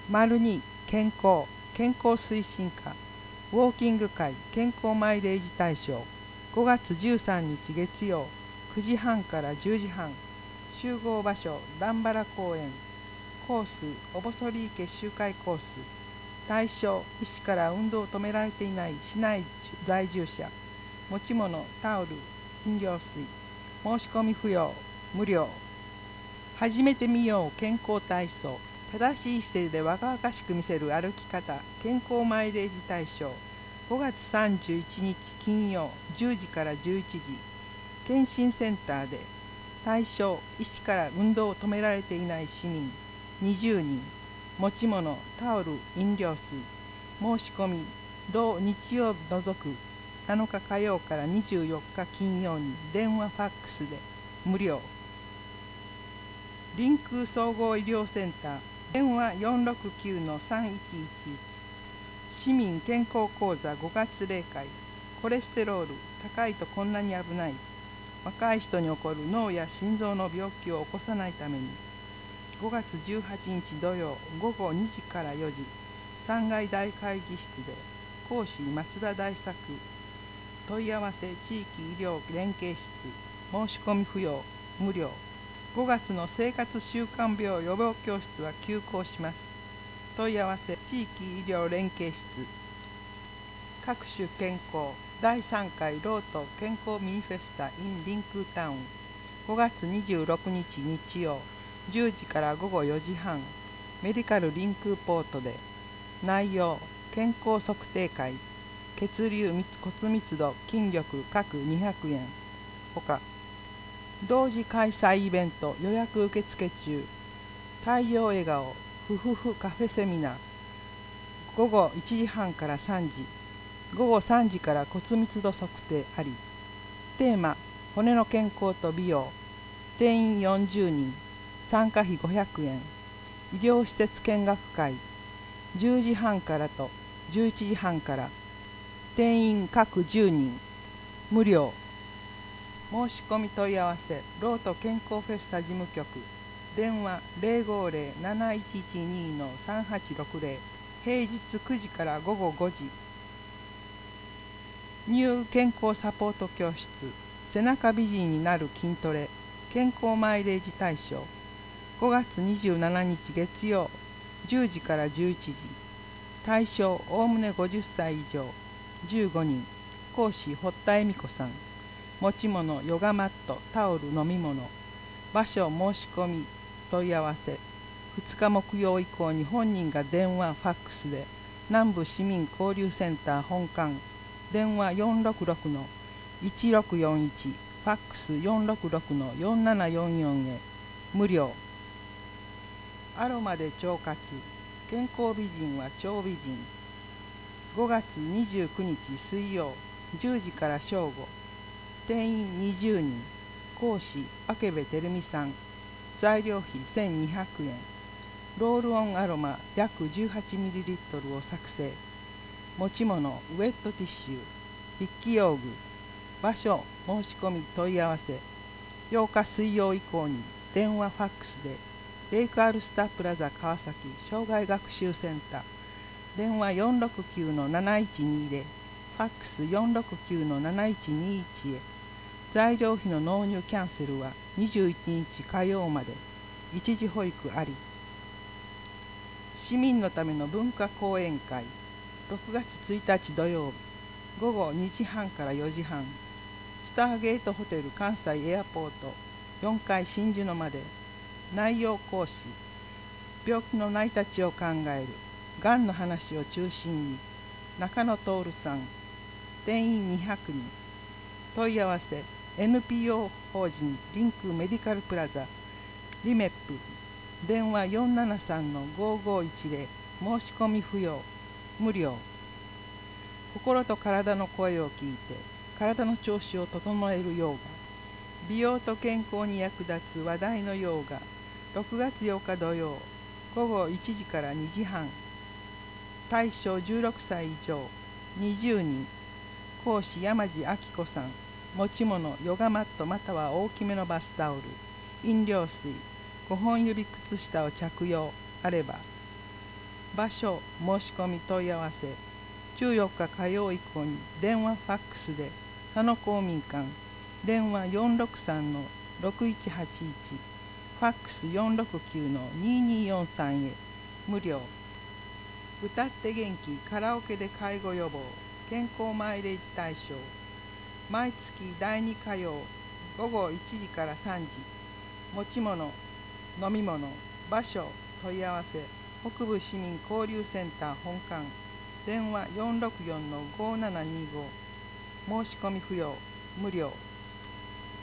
2健康推進課ウォーキング会健康マイレージ大賞5月13日月曜9時半から10時半集合場所段原公園コースおぼそり池周回コース対象医師から運動を止められていない市内在住者持ち物タオル飲料水申し込み不要無料始めてみよう健康体操正しい姿勢で若々しく見せる歩き方健康マイレージ大賞5月31日金曜10時から11時検診センターで対象医師から運動を止められていない市民20人持ち物タオル飲料水申し込み同日曜日除く7日火曜から24日金曜に電話ファックスで無料臨空総合医療センター電話469-3111市民健康講座5月例会コレステロール高いとこんなに危ない若い人に起こる脳や心臓の病気を起こさないために5月18日土曜午後2時から4時3階大会議室で講師松田大作問い合わせ地域医療連携室申し込み不要無料5月の生活習慣病予防教室は休講します問い合わせ地域医療連携室各種健康第3回ロート健康ミニフェスタ in リンクタウン5月26日日曜10時から午後4時半メディカルリンクポートで内容健康測定会血流骨密度筋力各200円ほか同時開催イベント予約受付中太陽笑顔ふふふカフェセミナー午後1時半から3時午後3時から骨密度測定ありテーマ骨の健康と美容定員40人参加費500円医療施設見学会10時半からと11時半から定員各10人無料申し込み問い合わせロート健康フェスタ事務局電話 050-7112-3860 平日9時から午後5時ニュー健康サポート教室背中美人になる筋トレ健康マイレージ大賞5月27日月曜10時から11時対象おおむね50歳以上15人講師堀田恵美子さん持ち物ヨガマットタオル飲み物場所申し込み問い合わせ2日木曜以降に本人が電話ファックスで南部市民交流センター本館電話466-1641ファックス466-4744へ無料アロマで腸活健康美人は超美人5月29日水曜10時から正午定員20人講師明部照美さん材料費1200円ロールオンアロマ約 18ml を作成持ち物ウェットティッシュ筆記用具場所申し込み問い合わせ8日水曜以降に電話ファックスでレイクアルスタプラザ川崎障害学習センター電話469-7120ファックス469-7121へ材料費の納入キャンセルは21日火曜まで一時保育あり市民のための文化講演会6月1日土曜日午後2時半から4時半スターゲートホテル関西エアポート4階真珠の間で内容講師病気の成り立ちを考えるがんの話を中心に中野徹さん定員200人問い合わせ NPO 法人リンクメディカルプラザリメップ電話473-5510申し込み不要無料心と体の声を聞いて体の調子を整えるヨーガ美容と健康に役立つ話題のヨーガ6月8日土曜午後1時から2時半対象16歳以上20人講師山地明子さん持ち物ヨガマットまたは大きめのバスタオル飲料水5本指靴下を着用あれば場所申し込み問い合わせ14日火曜以降に電話ファックスで佐野公民館電話463-6181ファックス469-2243へ無料。歌って元気カラオケで介護予防健康マイレージ対象毎月第2火曜午後1時から3時持ち物飲み物場所問い合わせ北部市民交流センター本館電話464-5725申し込み不要無料。